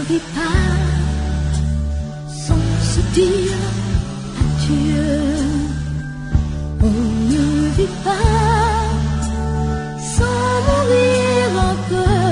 vit pas sans se dire adieu. On ne vit pas sans mourir un peu,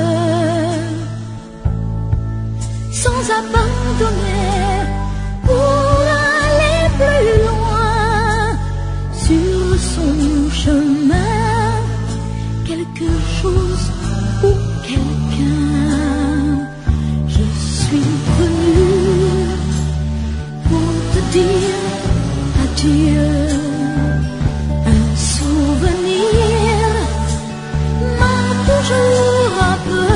sans abandonner pour aller plus loin sur son chemin. Quelque chose ou quelqu'un, je suis venue pour te dire adieu. Un souvenir m'a toujours un peu.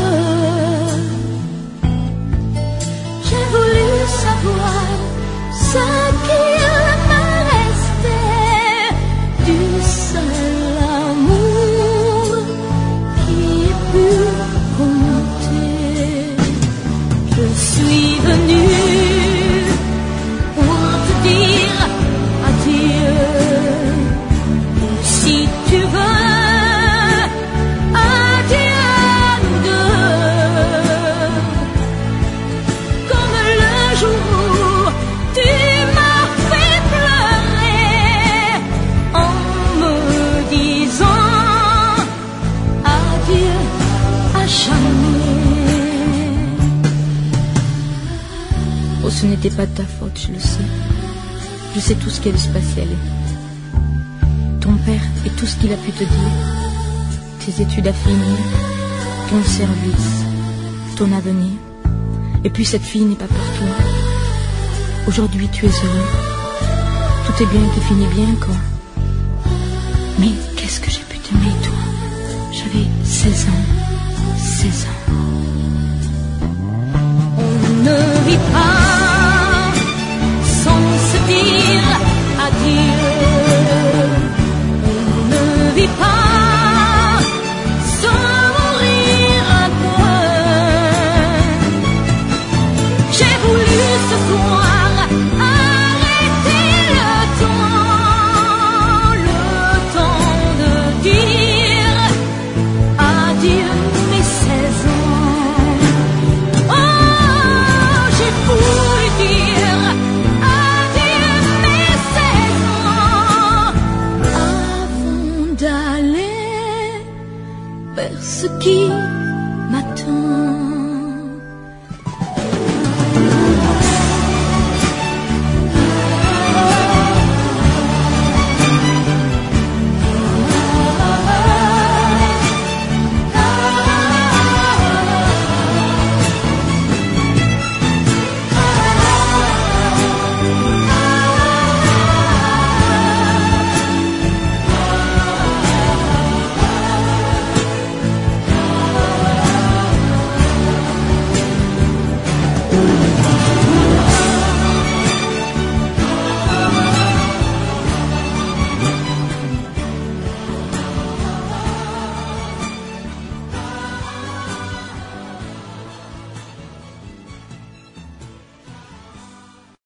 J'ai voulu savoir ce qu'il me restait du seul amour qui ait pu compter. Je suis venue pour te dire adieu. Et si tu veux, adieu à nous deux. Comme le jour où tu m'as fait pleurer en me disant adieu à jamais. Oh, ce n'était pas de ta faute, je le sais. Je sais tout ce qui allait se passer, allez. Ton père et tout ce qu'il a pu te dire. Tes études à finir, ton service, ton avenir. Et puis cette fille n'est pas pour toi. Aujourd'hui tu es heureux. Tout est bien qui finit bien, quoi. Mais qu'est-ce que j'ai pu t'aimer, toi? J'avais 16 ans. 16 ans. On ne vit pas